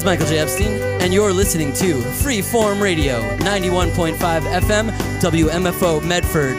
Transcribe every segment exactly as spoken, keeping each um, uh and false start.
is Michael J. Epstein, and you're listening to Freeform Radio, ninety-one point five F M, W M F O Medford.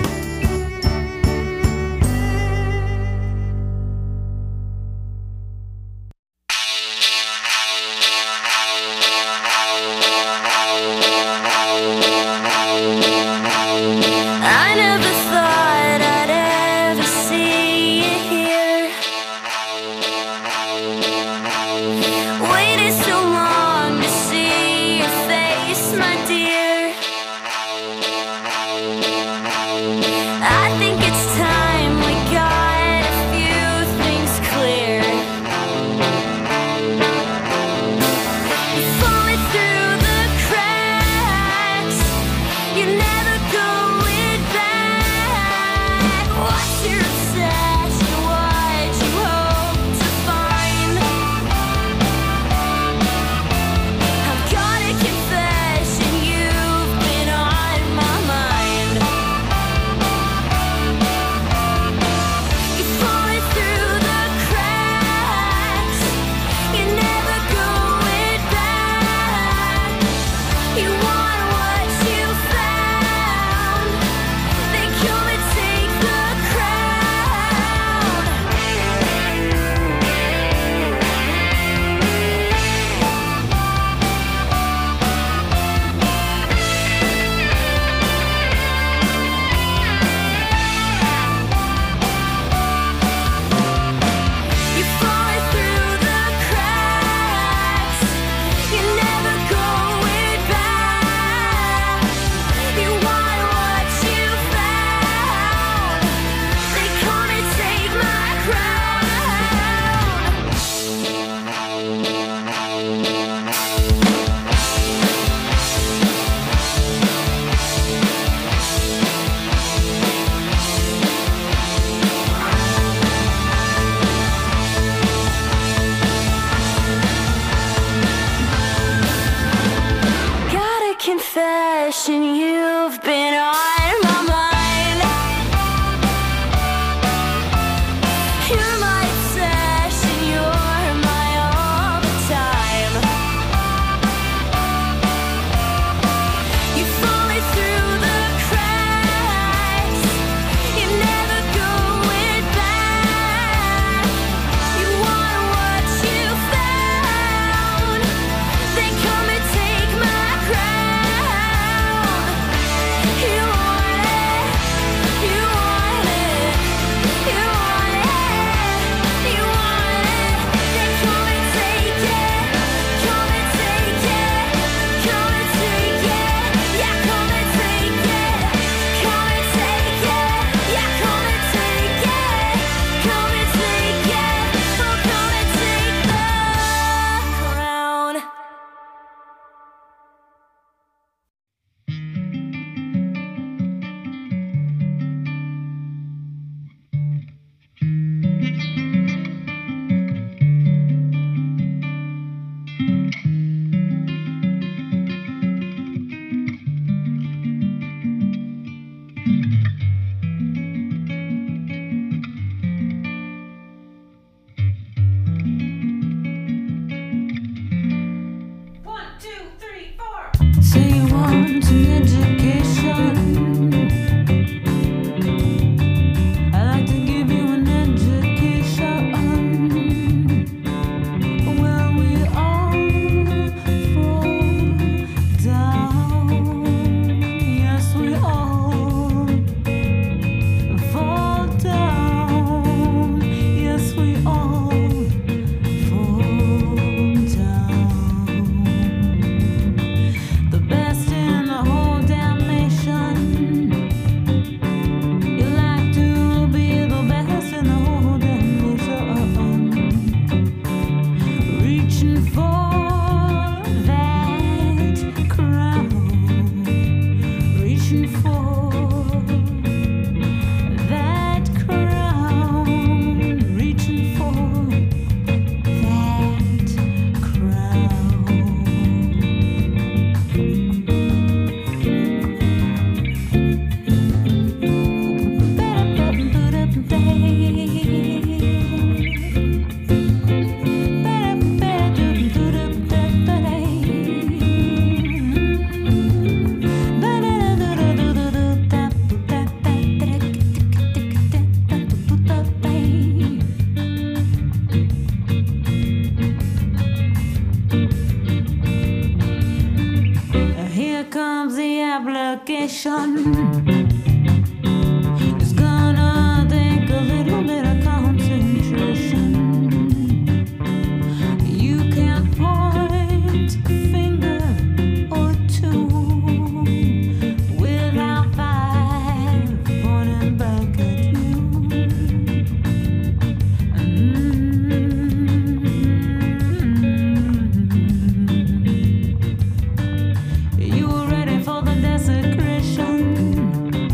You here comes the application. It's gonna take a little bit of concentration. You can't point a finger or two without five pointing back at you. Mm-hmm. You were ready for the desecration.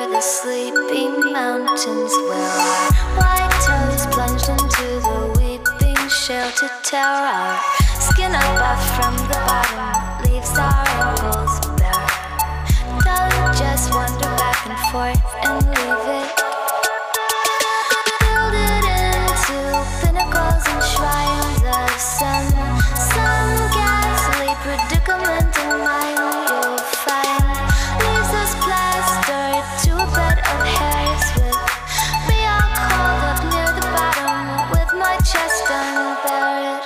over the sleepy mountains where our white toes plunged into the weeping shale to tear our skin up from the bottom, leaves our ankles bare. Don't just wander back and forth and leave it. Build it into pinnacles and shrines of some, some ghastly predicament in mind you'll find. Leaves us plastered to a bed of hairs with me all curled up near the bottom with my chest unburied.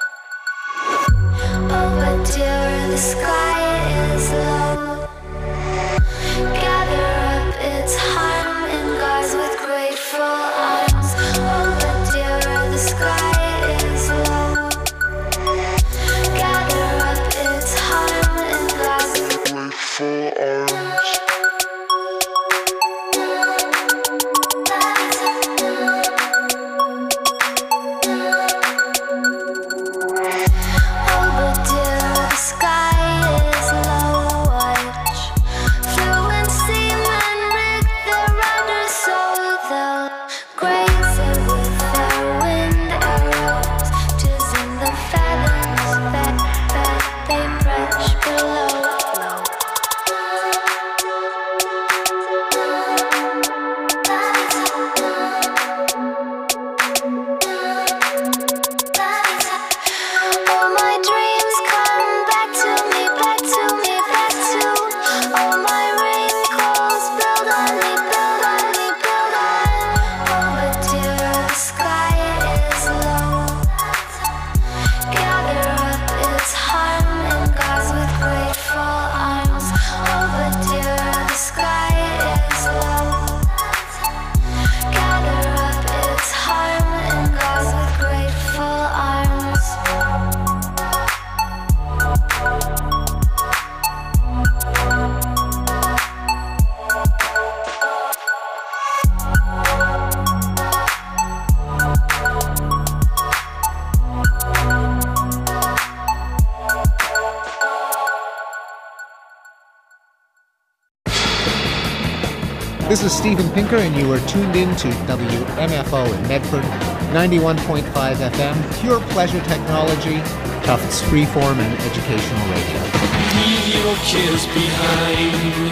Oh, but dear, the sky is low. Gather up its harm in guards with grateful arms. Oh, but dear, the sky is low. Gather up its harm in guards with grateful arms. This is Steven Pinker, and you are tuned in to W M F O in Medford, ninety-one point five F M, pure pleasure technology, Tufts freeform and educational radio. Leave your cares behind.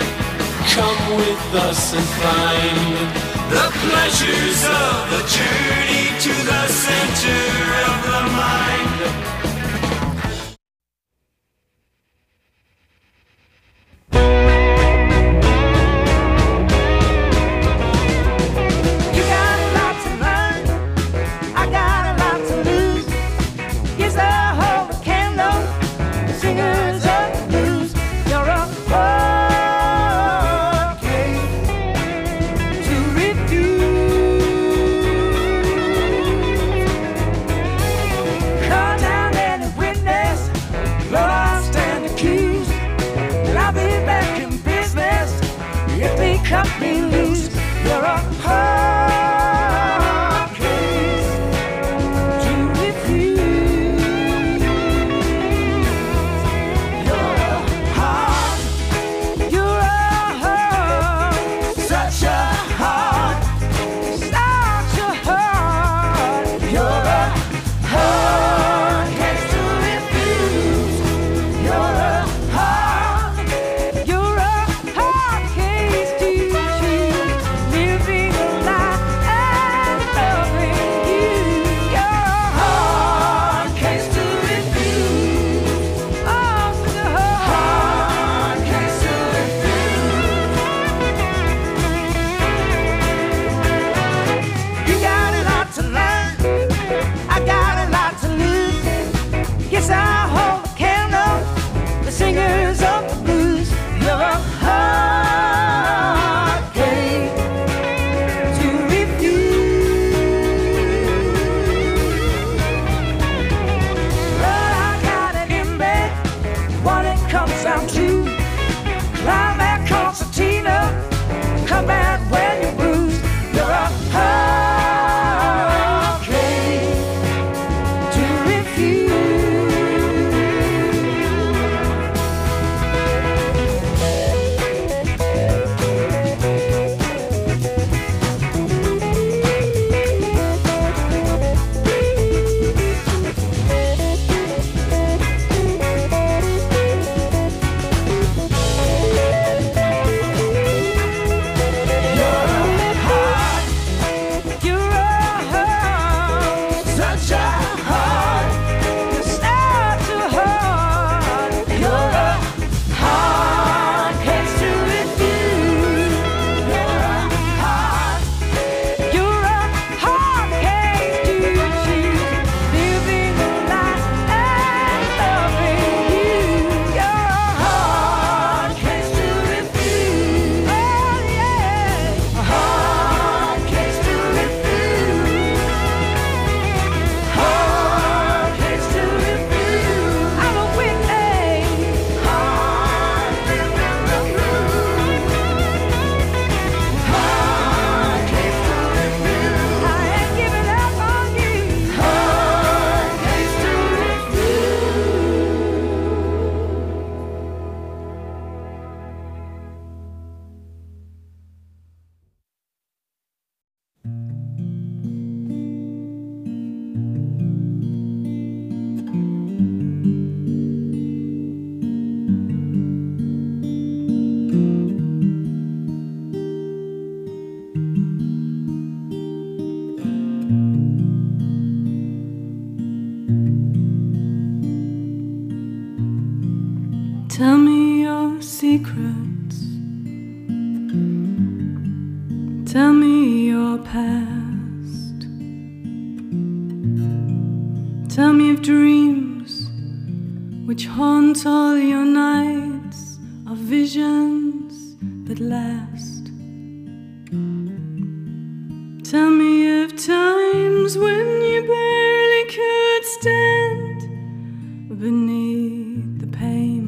Come with us and find the pleasures of the journey to the center of the mind. Come Tell me your past. Tell me of dreams which haunt all your nights, of visions that last. Tell me of times when you barely could stand beneath the pain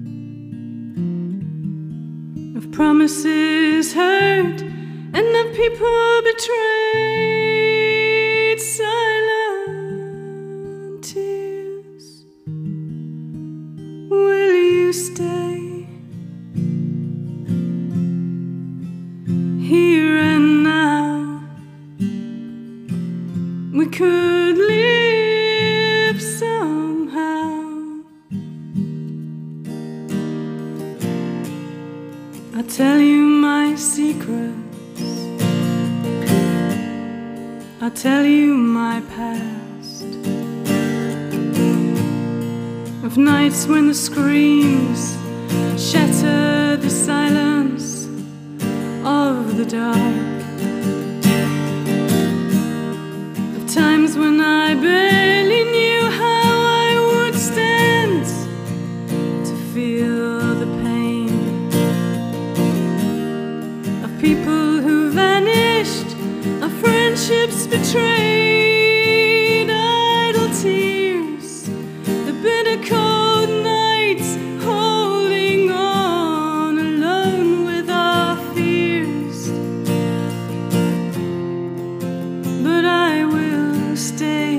of promises heard and of people betrayed. Silent tears, will you stay here and now? We could live somehow. I'll tell you my secrets, I'll tell you my past, of nights when the screams shatter the silence of the dark, of times when I barely knew how I would stand to feel the pain of people who vanished, of friendships betrayed, idle tears, the bitter cold nights, holding on alone with our fears. But I will stay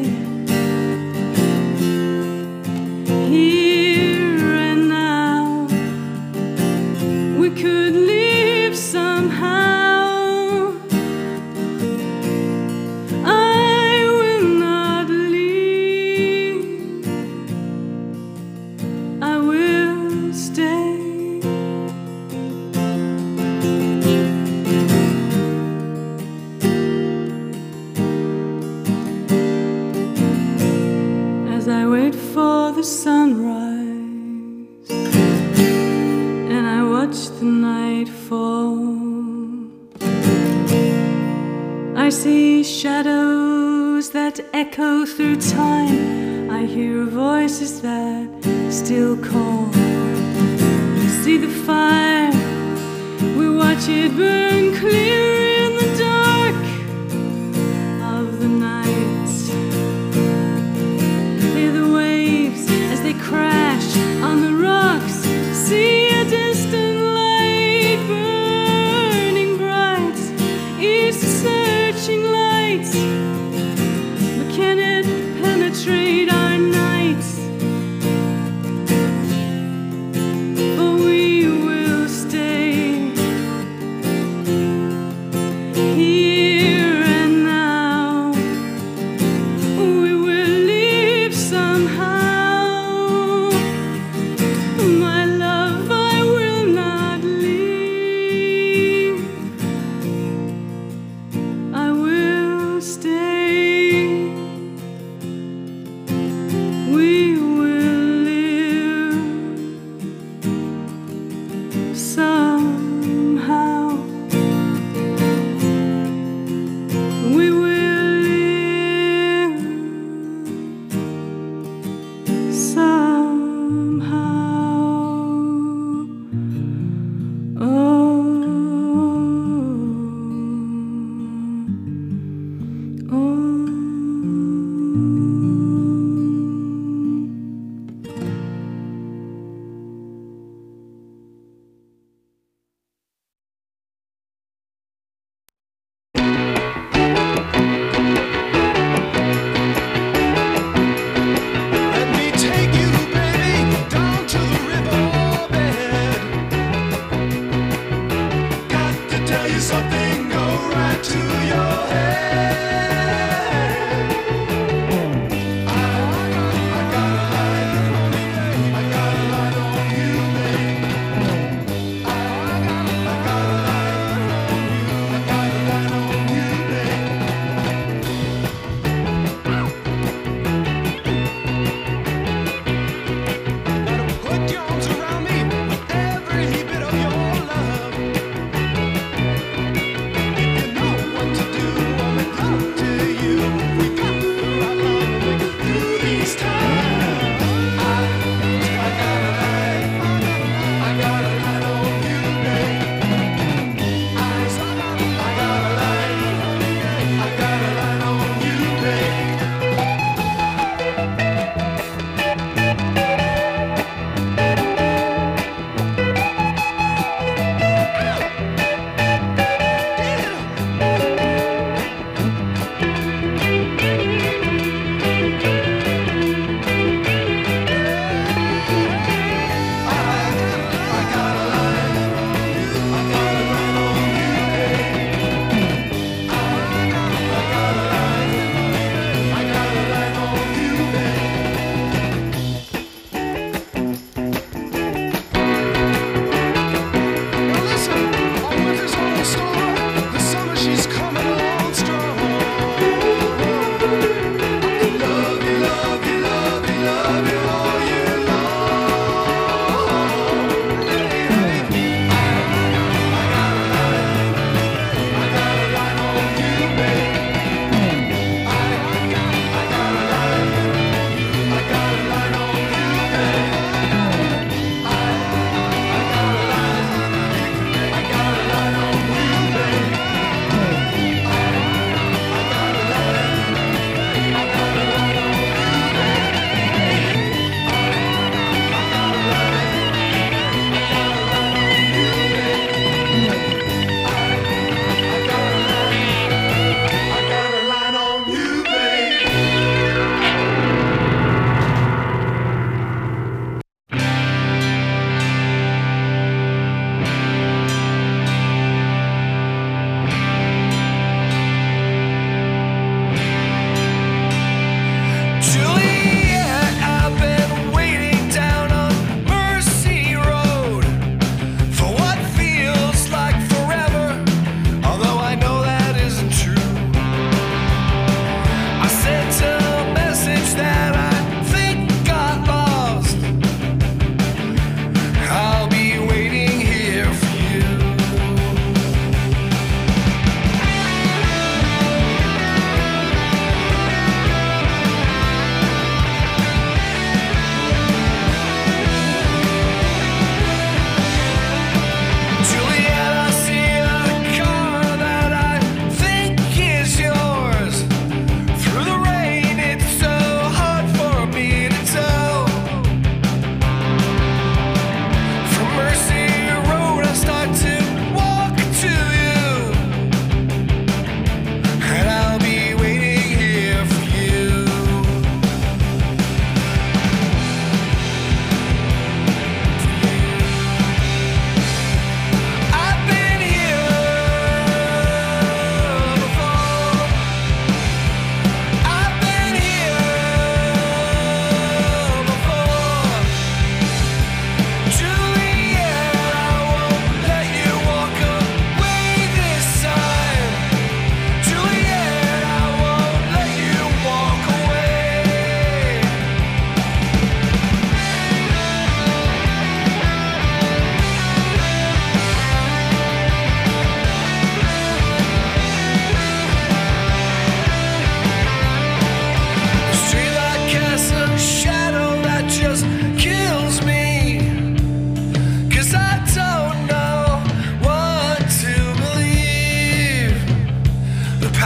here and now. We could live somehow. As I wait for the sunrise and I watch the night fall, I see shadows that echo through time. I hear voices that still call. See the fire, we watch it burn clear in the dark of the night. Crash on the rocks, see a distant light burning bright. It's a searching light, but can it penetrate our nights? For we will stay here and now. We will live somehow. My love, I will not leave. I will stay.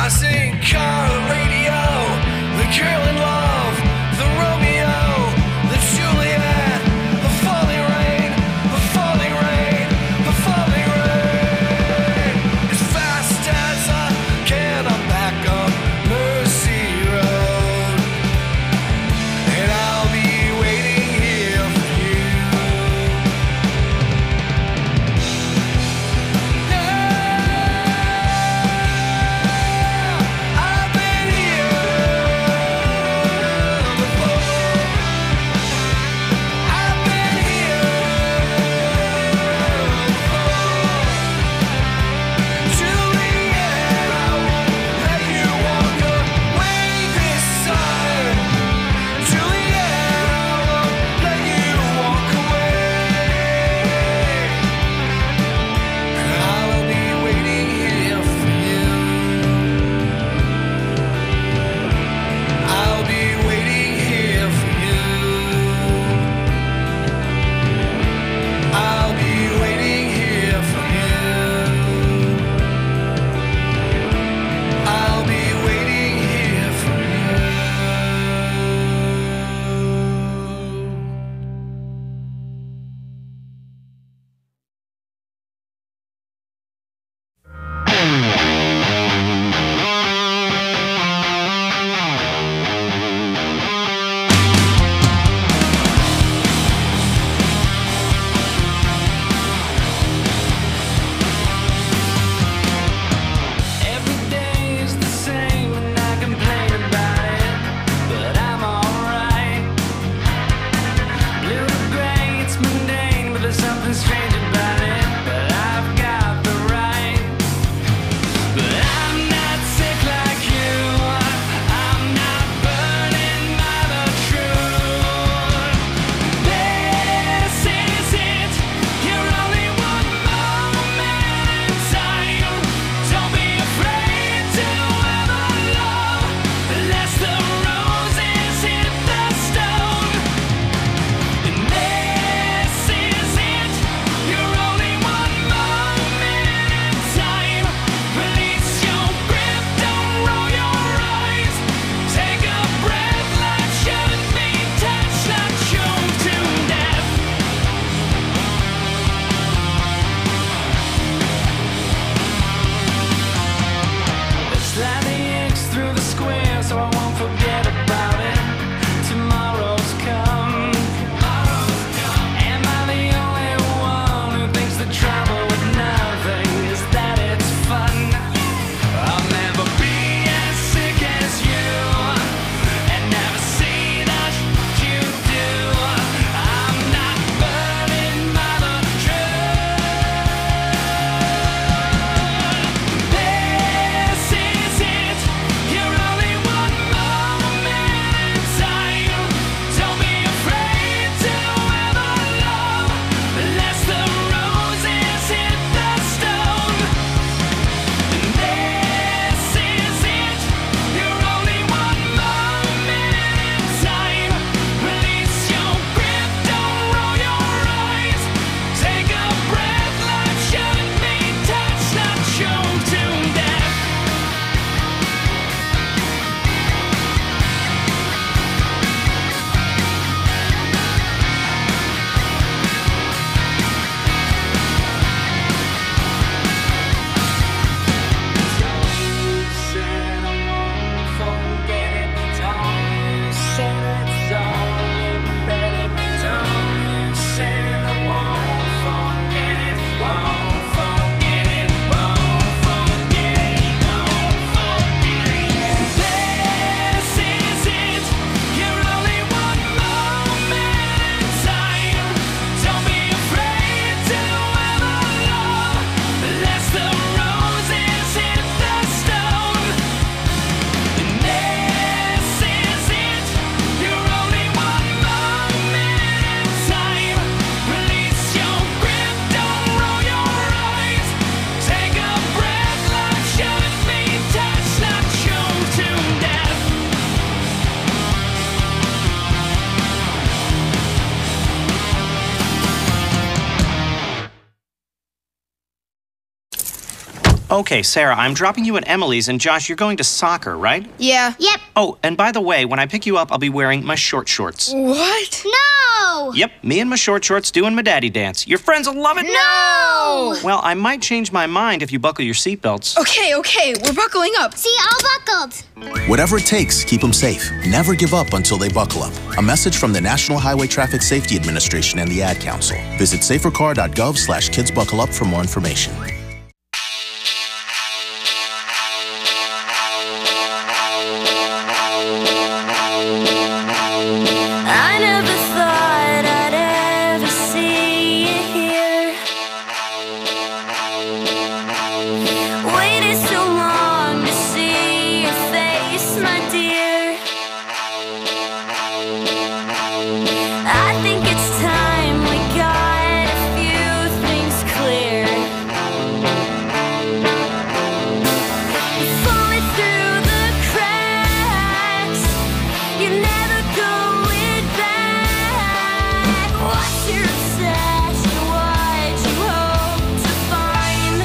I sing car radio, the girl in love, the Romeo, the Juliet, the falling rain, the falling rain, the falling rain. As fast as I can, I'm back on Mercy Road, and I'll be waiting here for you. Yeah, I've been here before. Okay, Sarah, I'm dropping you at Emily's, and Josh, you're going to soccer, right? Yeah. Yep. Oh, and by the way, when I pick you up, I'll be wearing my short shorts. What? No! Yep, me and my short shorts doing my daddy dance. Your friends will love it. No! Well, I might change my mind if you buckle your seatbelts. Okay, okay, we're buckling up. See, all buckled. Whatever it takes, keep them safe. Never give up until they buckle up. A message from the National Highway Traffic Safety Administration and the Ad Council. Visit safercar.gov slash kids buckle up for more information. I never thought I'd ever see you here. Waited so long to see your face, my dear. I think it's time we got a few things clear. You're falling through the cracks. You never going back. What's your obsession? What you hope to find?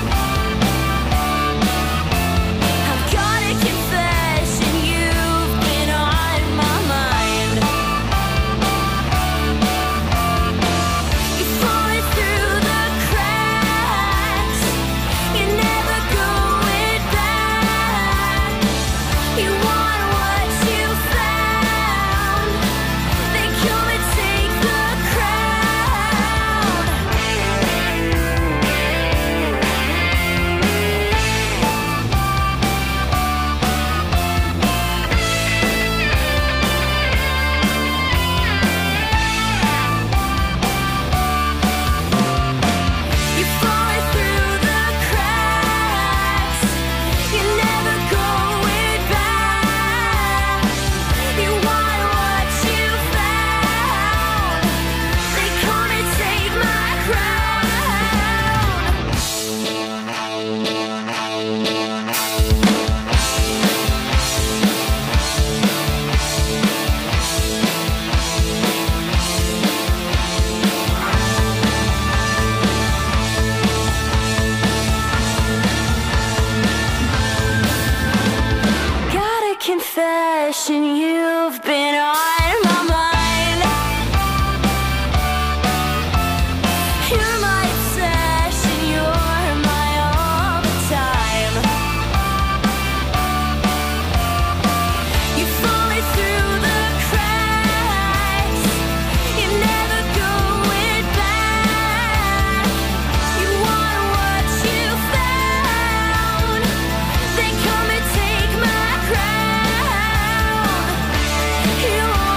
I've got a confession. You've been on my mind. You're falling through the cracks. You're never going back. You want what you found. They come and take the crown. You're falling through the cracks. You're never going back. You want what you found. They come and take my Got a confession, you've been on my mind. You're my obsession, you're my all the time. You're falling through the cracks. You're never going back. You want what you found. They come and take my crown. You want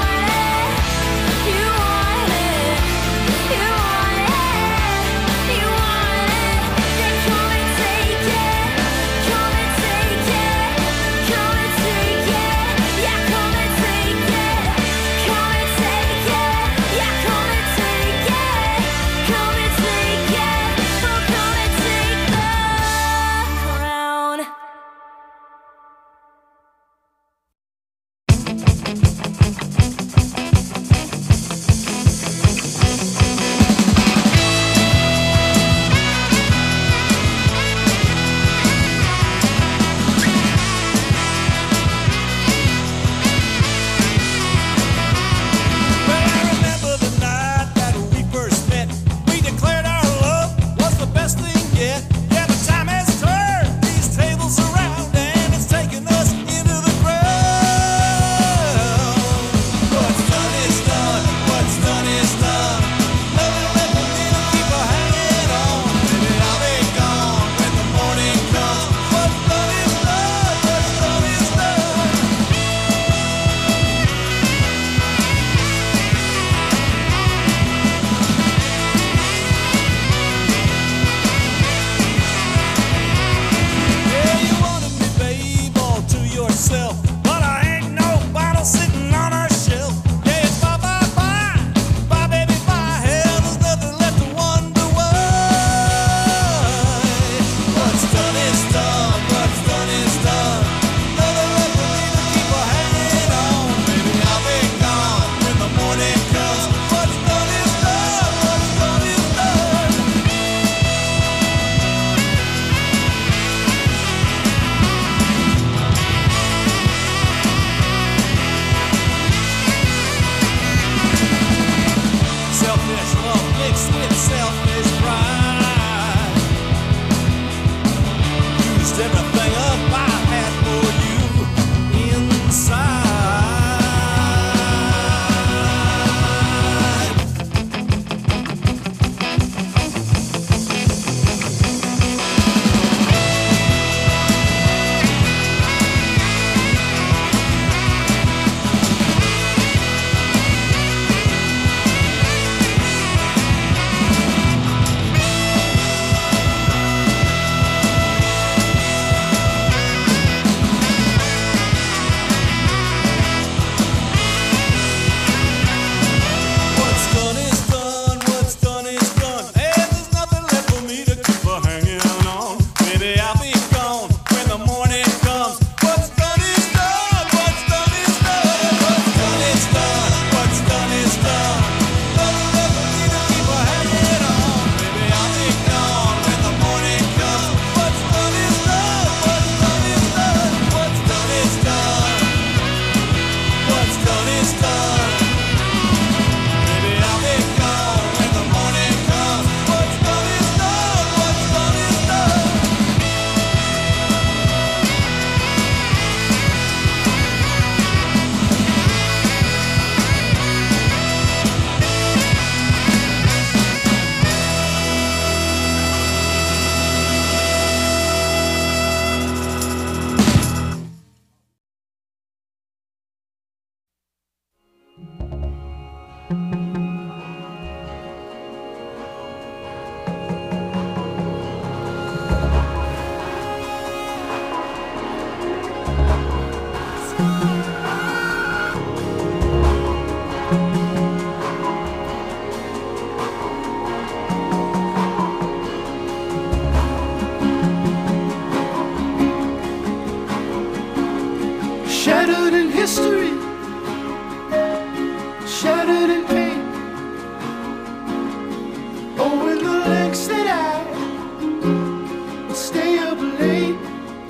history, shattered in pain. Oh, and the lengths that I would stay up late,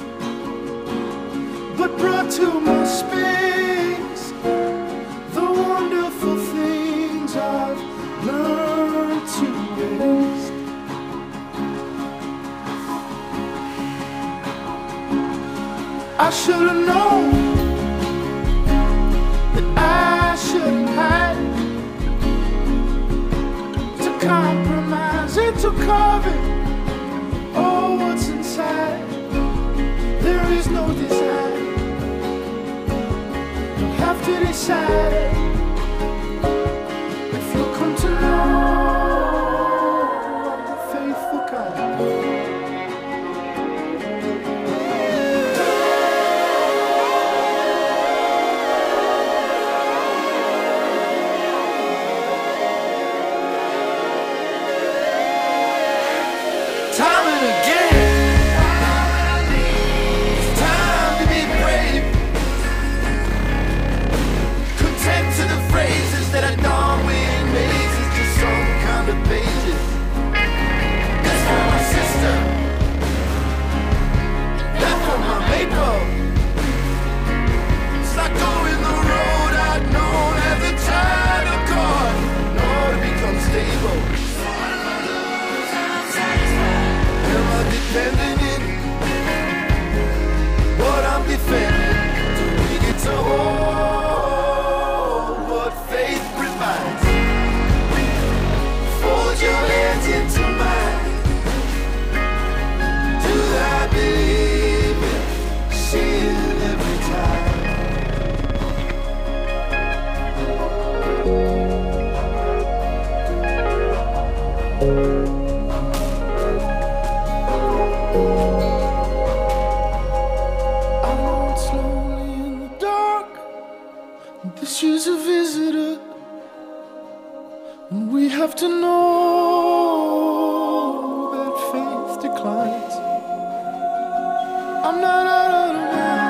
but brought to my space the wonderful things I've learned to waste. I should have known that I shouldn't hide, to compromise and to carve it. Oh, what's inside? There is no desire. You'll have to decide if you'll come to know the faithful kind. Time and again, it's time to be brave. Content to the phrases that are Darwin mazes, just some kind of pages. That's for my sister, that's for my maple. It's like going the road I'd known as a child of God, in order to become stable. Am I depending in what I'm defending? Do we get to hold what faith provides? Fold your hands into mine. Do I believe it? See it every time. I walk slowly in the dark. This is a visitor, and we have to know that faith declines. I'm not out of the mind.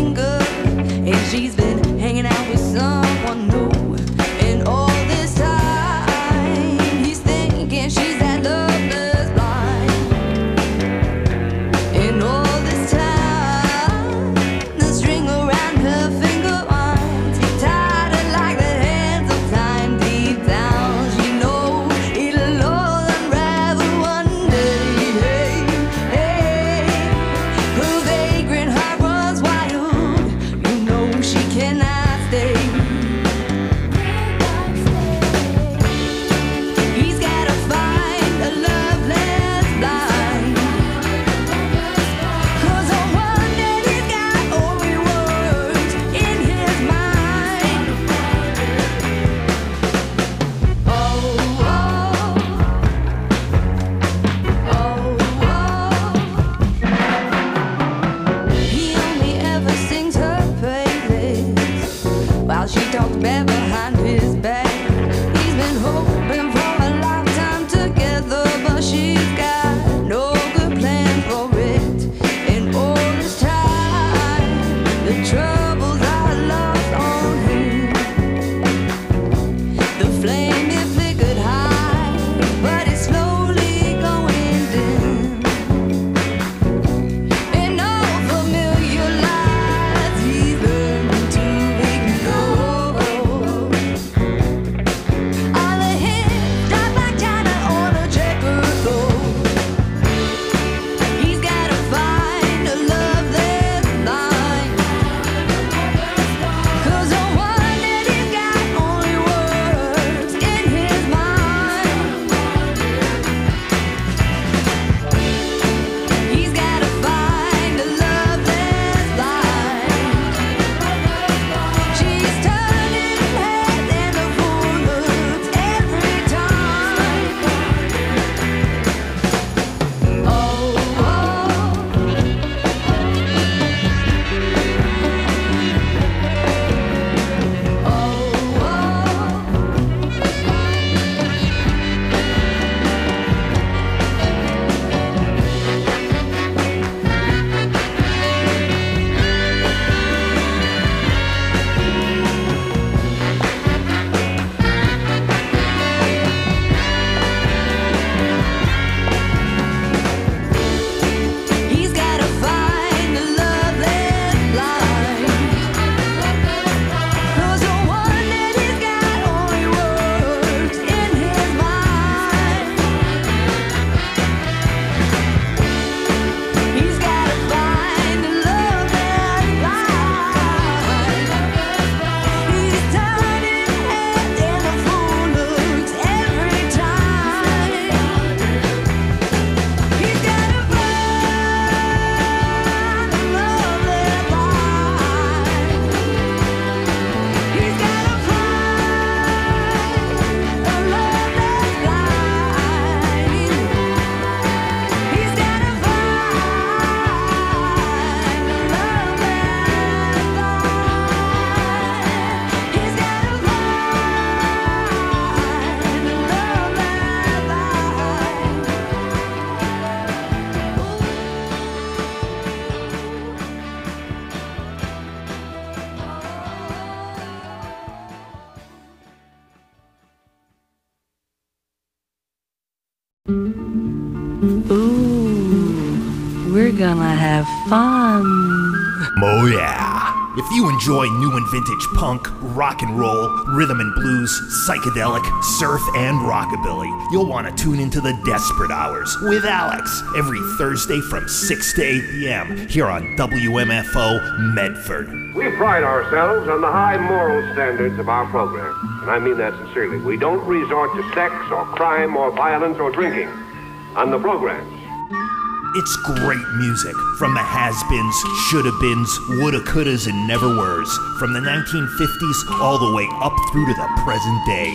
She's been hanging out with someone new, and all this time gonna have fun. Oh yeah. If you enjoy new and vintage punk, rock and roll, rhythm and blues, psychedelic, surf, and rockabilly, you'll want to tune into the Desperate Hours with Alex every Thursday from six to eight p.m. here on W M F O Medford. We pride ourselves on the high moral standards of our program, and I mean that sincerely. We don't resort to sex or crime or violence or drinking on the programs. It's great music from the has-beens, shoulda-beens, woulda-couldas, and never-weres, from the nineteen fifties all the way up through to the present day.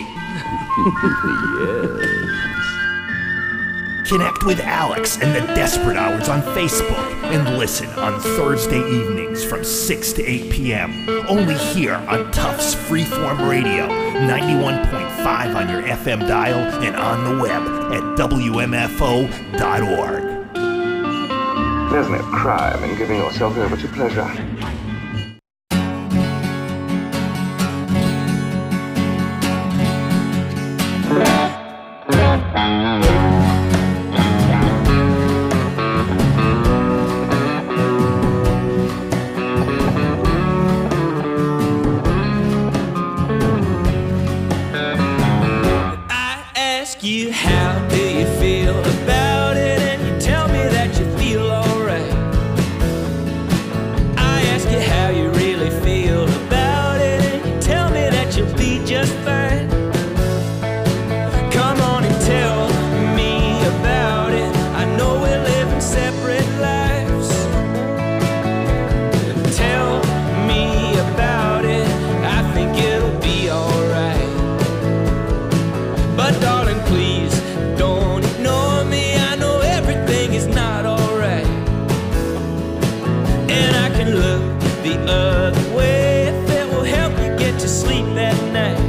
Yes. Connect with Alex and the Desperate Hours on Facebook and listen on Thursday evenings from six to eight p.m. only here on Tufts Freeform Radio, ninety-one point five on your F M dial and on the web at W M F O dot org. There's no crime in giving yourself over to pleasure. I ask you, how do you feel about it? And you tell me that you feel alright. I ask you how you really feel about it, and you tell me that you'll be just fine. Come on and tell me about it. I know we're living separate lives. Tell me about it. I think it'll be alright. But darling, please don't ignore me. I know everything is not alright, and I can look the other way if it will help you get to sleep that night.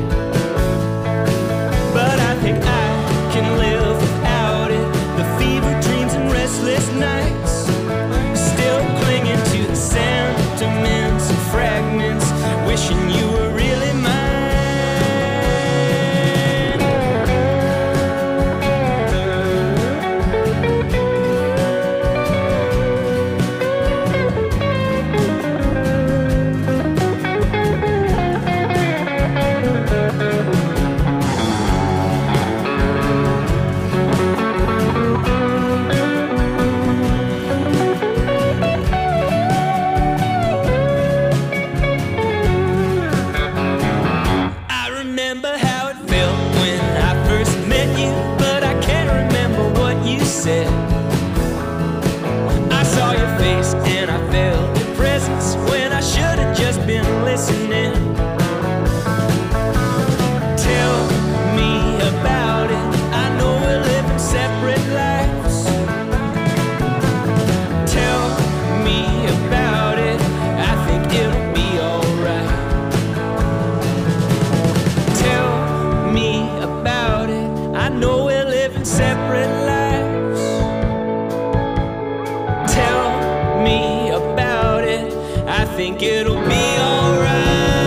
But I think I can live without it. The fever dreams and restless nights, still clinging to the sentiments and fragments, wishing you were really mine. I remember how it felt when I first met you, but I can't remember what you said. I saw your face and I felt your presence when I should have just been listening. Tell me about it. I know we're living separate lives. Tell me about it. I think it'll be alright. Tell me about it. I know we're living separate lives. Tell me about it. I think it'll be alright.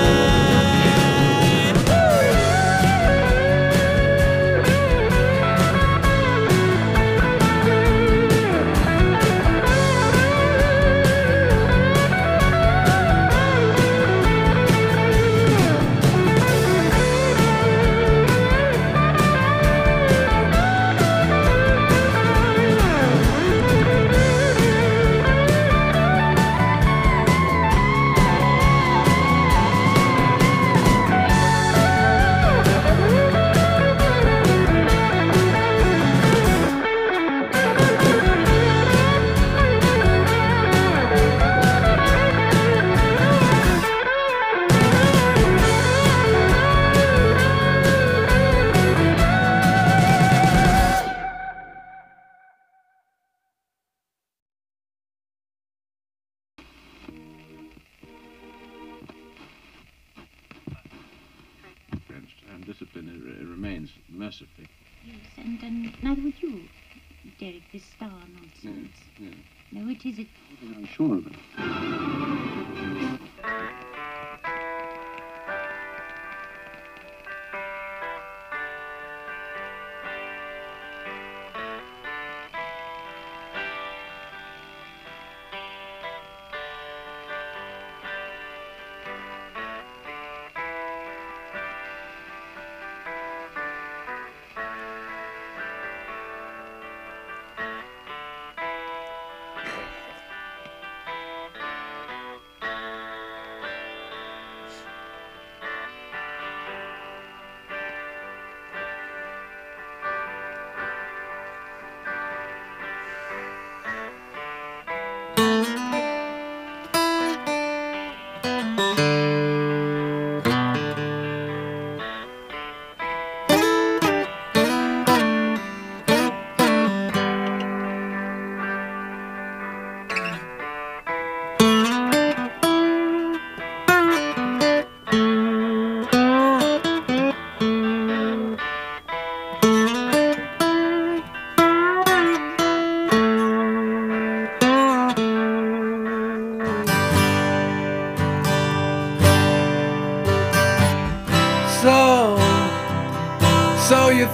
And discipline it, it remains mercifully. Yes, and, and neither would you, Derek, this star nonsense. Yeah, yeah. No, it isn't. I'm sure of it.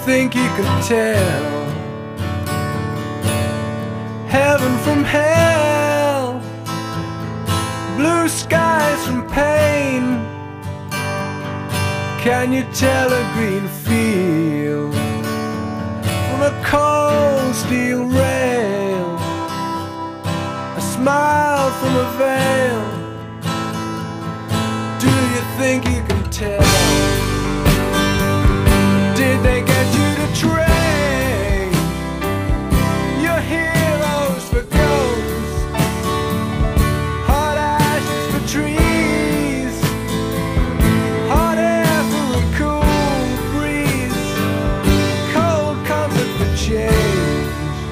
think you can tell heaven from hell, blue skies from pain? Can you tell a green field from a cold steel rail, a smile from a veil? Do you think you can tell? Did they get you to train your heroes for ghosts, hot ashes for trees, hot air for a cool breeze, cold comfort for change?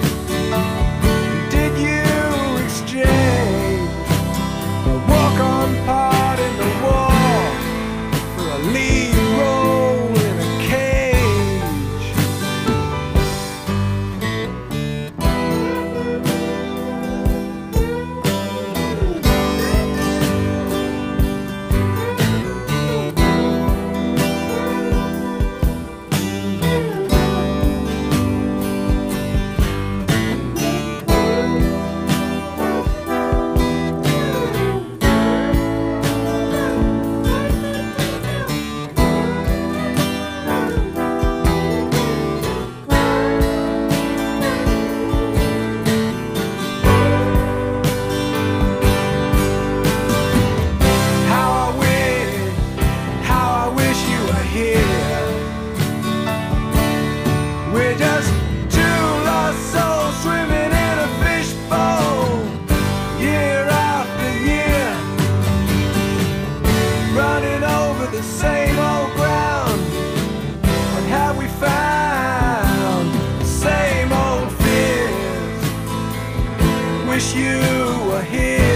Did you exchange a walk-on part in the war for a lead role in a cage? How I wish, how I wish you were here. We're just two lost souls swimming in a fishbowl, year after year, running over the same old ground. What have we found? The same old fears. Wish you were here.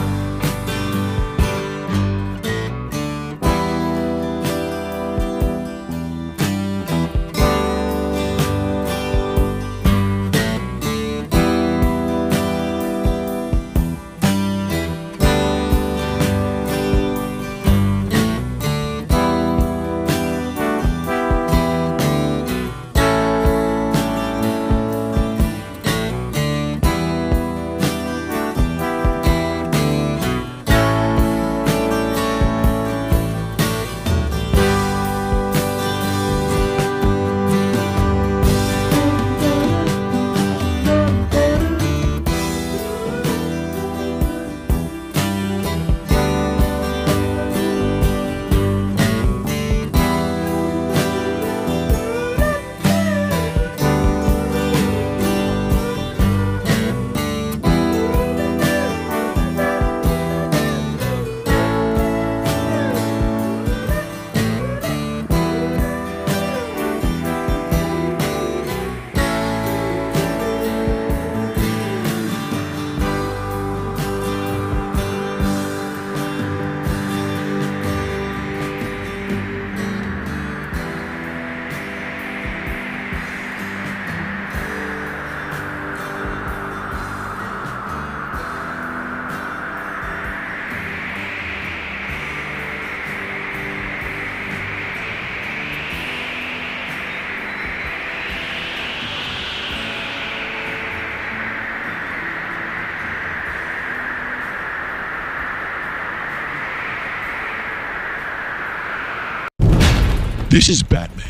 This is Batman.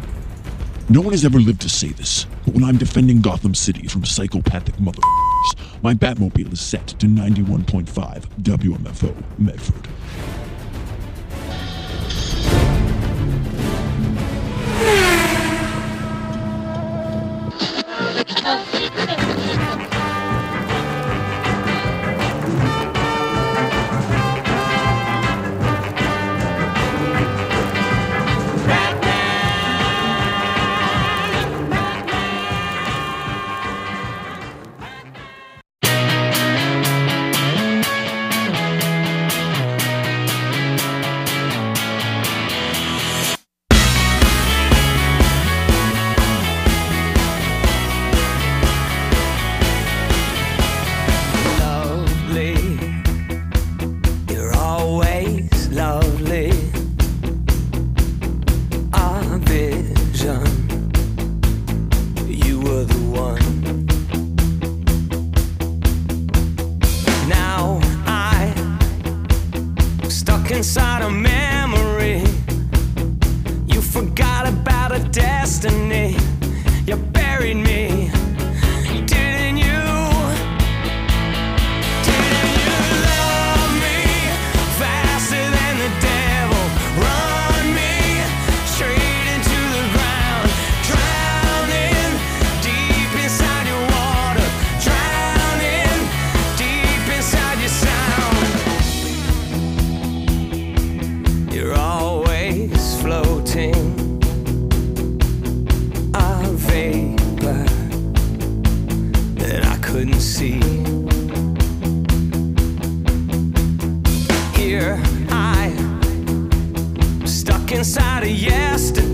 No one has ever lived to say this, but when I'm defending Gotham City from psychopathic motherfuckers, my Batmobile is set to ninety-one point five W M F O Medford. destiny. You buried me, didn't you? Didn't you love me faster than the devil? Run me straight into the ground, drowning deep inside your water, drowning deep inside your sound. You're always floating, a vapor that I couldn't see. Here I, stuck inside of yesterday.